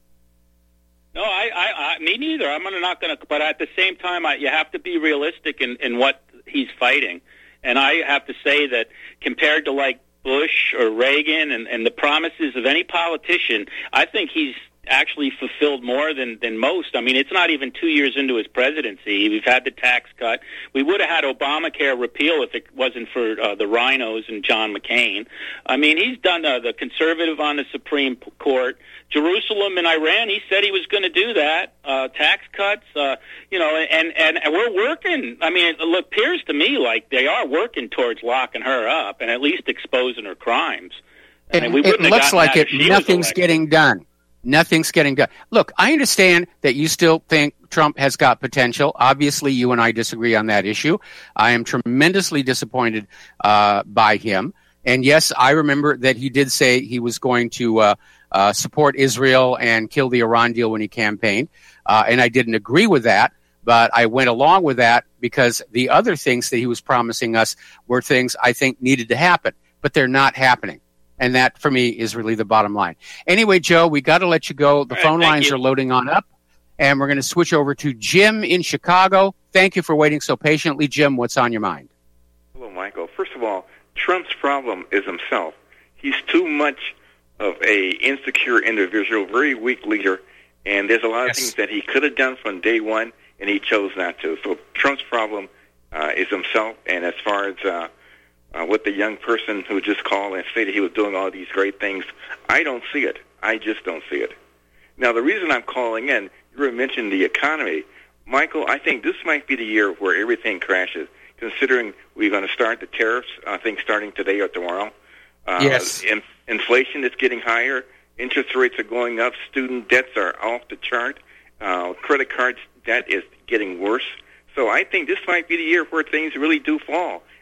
No, I, I, I, me neither. I'm gonna, not going to. But at the same time, I, you have to be realistic in, in what he's fighting. And I have to say that compared to like Bush or Reagan and, and the promises of any politician, I think he's actually fulfilled more than, than most. I mean, it's not even two years into his presidency. We've had the tax cut. We would have had Obamacare repeal if it wasn't for uh, the rhinos and John McCain. I mean, he's done uh, the conservative on the Supreme Court. Jerusalem and Iran, he said he was going to do that. Uh, tax cuts, uh, you know, and, and, and we're working. I mean, it appears to me like they are working towards locking her up and at least exposing her crimes. I It, mean, we it wouldn't have looks gotten like that it. if she was Nothing's elected. getting done. Nothing's getting done. Look, I understand that you still think Trump has got potential. Obviously, you and I disagree on that issue. I am tremendously disappointed uh, by him. And yes, I remember that he did say he was going to uh, uh, support Israel and kill the Iran deal when he campaigned. Uh, and I didn't agree with that, but I went along with that because the other things that he was promising us were things I think needed to happen, but they're not happening. And that, for me, is really the bottom line. Anyway, Joe, we got to let you go. The All right, phone thank lines you. are loading on up, and we're going to switch over to Jim in Chicago. Thank you for waiting so patiently. Jim, what's on your mind? Hello, Michael. First of all, Trump's problem is himself. He's too much of a insecure individual, very weak leader, and there's a lot Yes. of things that he could have done from day one, and he chose not to. So Trump's problem uh, is himself, and as far as uh, uh, what the young person who just called and stated he was doing all these great things, I don't see it. I just don't see it. Now, the reason I'm calling in, you were mentioning the economy. Michael, I think this might be the year where everything crashes, considering we're going to start the tariffs, I think, starting today or tomorrow. Uh, Yes. in, inflation is getting higher. Interest rates are going up. Student debts are off the chart. Uh, credit card debt is getting worse. So I think this might be the year where things really do fall.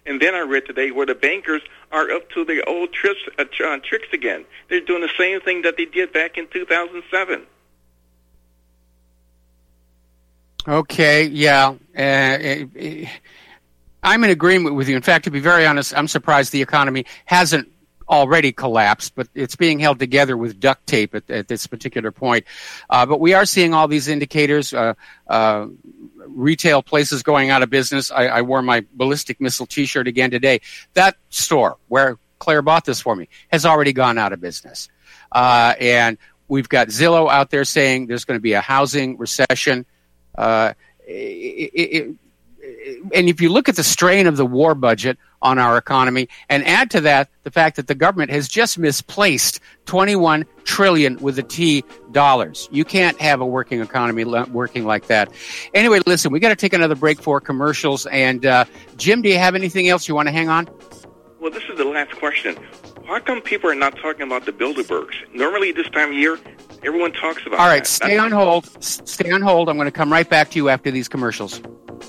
And then I read today where the bankers are up to their old trips, uh, uh, tricks again. They're doing the same thing that they did back in two thousand seven. Okay, yeah. Uh, uh, I'm in agreement with you. In fact, to be very honest, I'm surprised the economy hasn't already collapsed, but it's being held together with duct tape at, at this particular point. Uh, but we are seeing all these indicators, uh, uh, retail places going out of business. I, I wore my ballistic missile T-shirt again today. That store where Claire bought this for me has already gone out of business. Uh, and we've got Zillow out there saying there's going to be a housing recession. Uh, it, it, and if you look at the strain of the war budget on our economy and add to that the fact that the government has just misplaced twenty-one trillion dollars with a T dollars. You can't have a working economy working like that. Anyway, listen, we got to take another break for commercials. And uh, Jim, do you have anything else you want to hang on? Well, this is the last question. How come people are not talking about the Bilderbergs? Normally this time of year, everyone talks about All right, that. stay That's- on hold. S- Stay on hold. I'm going to come right back to you after these commercials.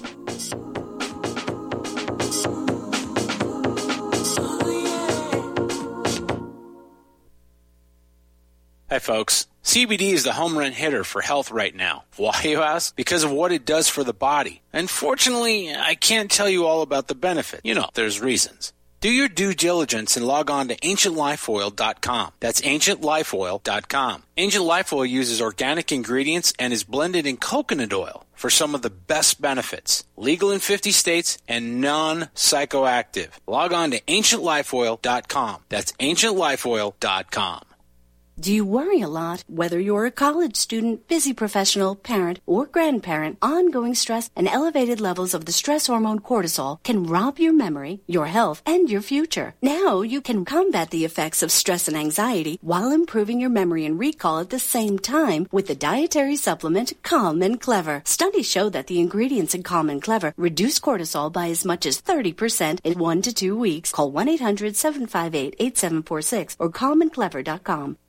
Hi, folks. C B D is the home run hitter for health right now. Why, you ask? Because of what it does for the body. Unfortunately, I can't tell you all about the benefit. You know, there's reasons. Do your due diligence and log on to ancient life oil dot com. That's ancient life oil dot com. Ancient Life Oil uses organic ingredients and is blended in coconut oil for some of the best benefits. Legal in fifty states and non-psychoactive. Log on to ancient life oil dot com. That's ancient life oil dot com. Do you worry a lot? Whether you're a college student, busy professional, parent, or grandparent, ongoing stress and elevated levels of the stress hormone cortisol can rob your memory, your health, and your future. Now you can combat the effects of stress and anxiety while improving your memory and recall at the same time with the dietary supplement Calm and Clever. Studies show that the ingredients in Calm and Clever reduce cortisol by as much as thirty percent in one to two weeks. Call one eight hundred seven five eight eight seven four six or calm and clever dot com.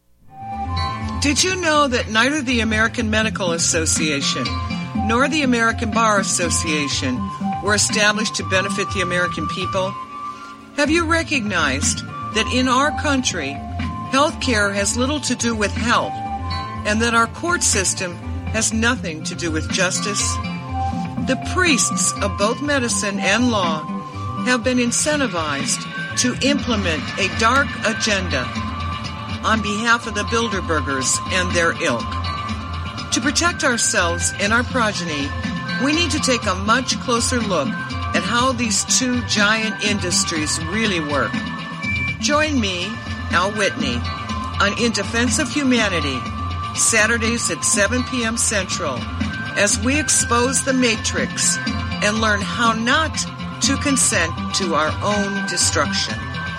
Did you know that neither the American Medical Association nor the American Bar Association were established to benefit the American people? Have you recognized that in our country, health care has little to do with health, and that our court system has nothing to do with justice? The priests of both medicine and law have been incentivized to implement a dark agenda on behalf of the Bilderbergers and their ilk. To protect ourselves and our progeny, we need to take a much closer look at how these two giant industries really work. Join me, Al Whitney, on In Defense of Humanity, Saturdays at seven p.m. Central, as we expose the Matrix and learn how not to consent to our own destruction.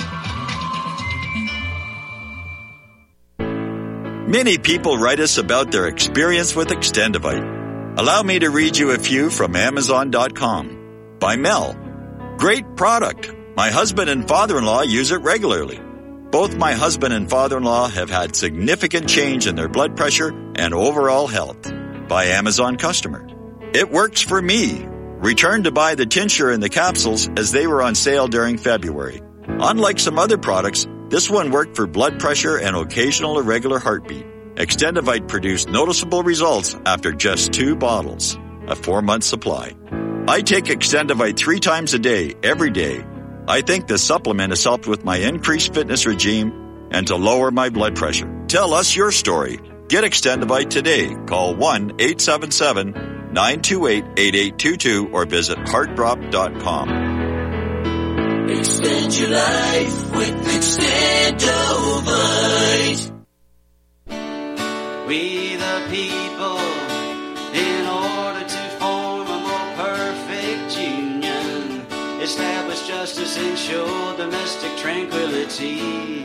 Many people write us about their experience with Extendivite. Allow me to read you a few from Amazon dot com. By Mel. Great product. My husband and father-in-law use it regularly. Both my husband and father-in-law have had significant change in their blood pressure and overall health. By Amazon customer. It works for me. Returned to buy the tincture and the capsules as they were on sale during February. Unlike some other products, this one worked for blood pressure and occasional irregular heartbeat. Extendivite produced noticeable results after just two bottles, a four-month supply. I take Extendivite three times a day, every day. I think this supplement has helped with my increased fitness regime and to lower my blood pressure. Tell us your story. Get Extendivite today. Call one eight seven seven nine two eight eight eight two two or visit heart drop dot com. Extend your life with Extendovite. We the people, in order to form a more perfect union, establish justice, ensure domestic tranquility,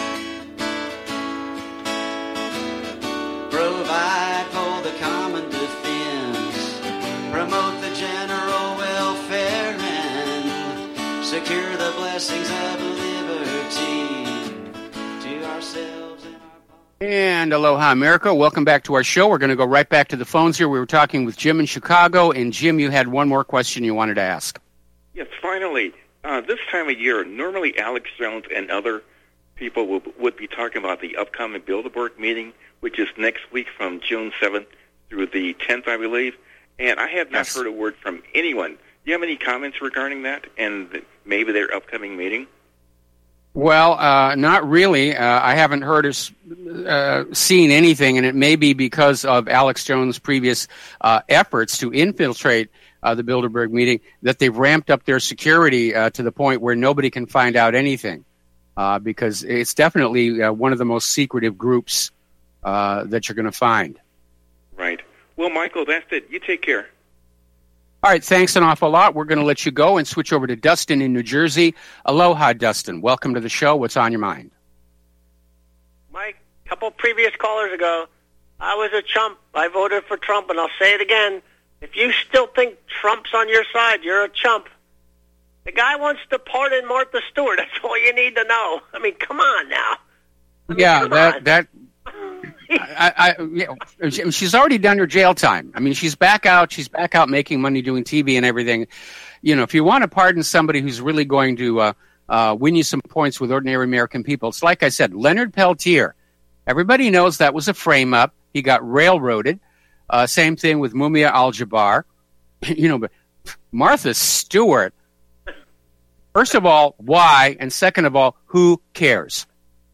provide for the common defense, promote the general welfare, and secure the blessings of liberty to ourselves and our... And aloha, America. Welcome back to our show. We're going to go right back to the phones here. We were talking with Jim in Chicago, and Jim, you had one more question you wanted to ask. Yes, finally. Uh, this time of year, normally Alex Jones and other people would, would be talking about the upcoming Bilderberg meeting, which is next week from June seventh through the tenth, I believe. And I have not Yes. heard a word from anyone. Do you have any comments regarding that and the, maybe their upcoming meeting? Well, uh, not really. Uh, I haven't heard or s- uh, seen anything, and it may be because of Alex Jones' previous uh, efforts to infiltrate uh, the Bilderberg meeting that they've ramped up their security uh, to the point where nobody can find out anything, uh, because it's definitely uh, one of the most secretive groups uh, that you're going to find. Right. Well, Michael, that's it. You take care. All right, thanks an awful lot. We're going to let you go and switch over to Dustin in New Jersey. Aloha, Dustin. Welcome to the show. What's on your mind? Mike, a couple previous callers ago, I was a chump. I voted for Trump, and I'll say it again. If you still think Trump's on your side, you're a chump. The guy wants to pardon Martha Stewart. That's all you need to know. I mean, come on now. I mean, yeah, come that on. that. I, I, yeah, she's already done her jail time. I mean, she's back out. She's back out making money doing T V and everything. You know, if you want to pardon somebody who's really going to uh, uh, win you some points with ordinary American people, it's like I said, Leonard Peltier. Everybody knows that was a frame-up. He got railroaded. Uh, same thing with Mumia Al-Jabbar. You know, but Martha Stewart, first of all, why? And second of all, who cares?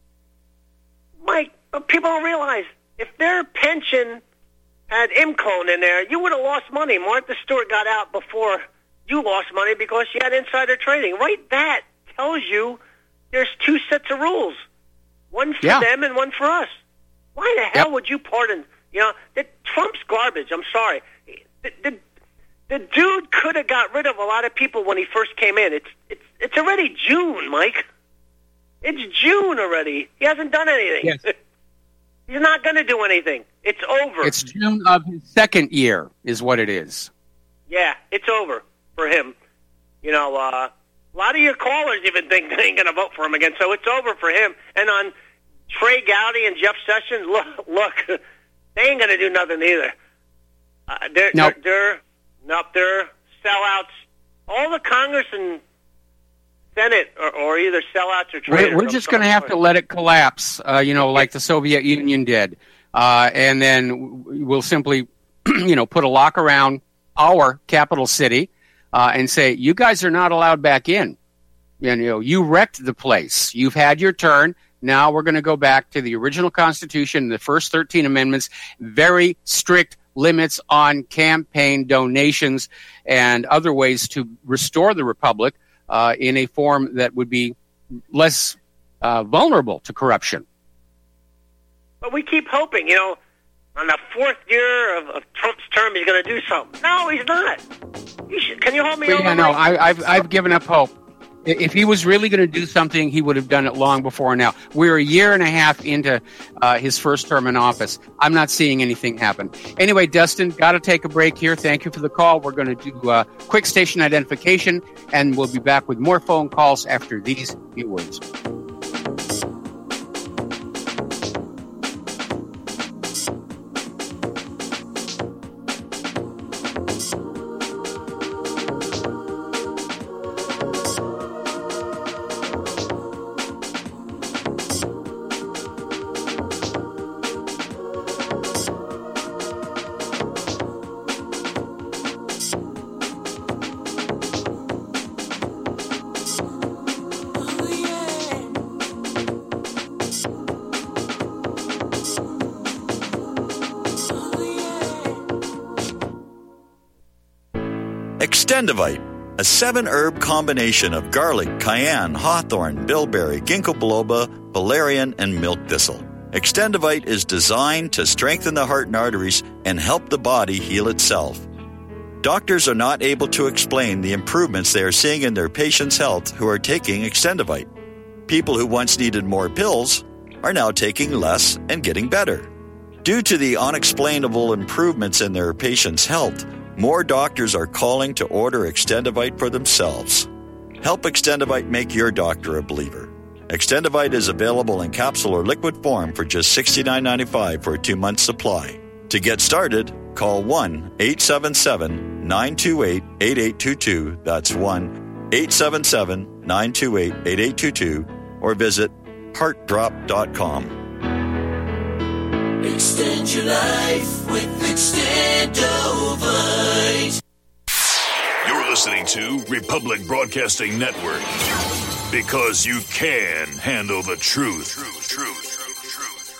Mike, but people don't realize if their pension had IMCON in there, you would have lost money. Martha Stewart got out before you lost money because she had insider trading. Right, that tells you there's two sets of rules, one for Yeah. them and one for us. Why the hell would you pardon? You know, the, Trump's garbage. I'm sorry. The, the, the dude could have got rid of a lot of people when he first came in. It's it's it's already June, Mike. It's June already. He hasn't done anything. Yes. He's not going to do anything. It's over. It's June of his second year is what it is. Yeah, it's over for him. You know, uh, a lot of your callers even think they ain't going to vote for him again, so it's over for him. And on Trey Gowdy and Jeff Sessions, look, look they ain't going to do nothing either. Uh, they're, Nope. they're, they're, nope, they're sellouts. All the Congress and Senate are, are either sellouts or traitors. We're, we're just going to have to let it collapse, uh, you know, like the Soviet Union did. Uh, and then we'll simply, you know, put a lock around our capital city uh, and say, you guys are not allowed back in. You know, you wrecked the place. You've had your turn. Now we're going to go back to the original Constitution, the first thirteen amendments, very strict limits on campaign donations and other ways to restore the republic uh, in a form that would be less uh, vulnerable to corruption. But we keep hoping, you know, on the fourth year of, of Trump's term, he's going to do something. No, he's not. He should, can you hold me But over? yeah, no, Mike? I, I've I've given up hope. I- If he was really going to do something, he would have done it long before now. We're a year and a half into uh, his first term in office. I'm not seeing anything happen. Anyway, Dustin, got to take a break here. Thank you for the call. We're going to do uh, quick station identification, and we'll be back with more phone calls after these few words. Extendivite, a seven-herb combination of garlic, cayenne, hawthorn, bilberry, ginkgo biloba, valerian, and milk thistle. Extendivite is designed to strengthen the heart and arteries and help the body heal itself. Doctors are not able to explain the improvements they are seeing in their patients' health who are taking Extendivite. People who once needed more pills are now taking less and getting better. Due to the unexplainable improvements in their patients' health, more doctors are calling to order Extendivite for themselves. Help Extendivite make your doctor a believer. Extendivite is available in capsule or liquid form for just sixty-nine ninety-five for a two-month supply. To get started, call one eight seven seven, nine two eight, eight eight two two. That's one eight seven seven, nine two eight, eight eight two two or visit heart drop dot com. Extend your life with Extendovite. You're listening to Republic Broadcasting Network, because you can handle the truth. Truth, truth.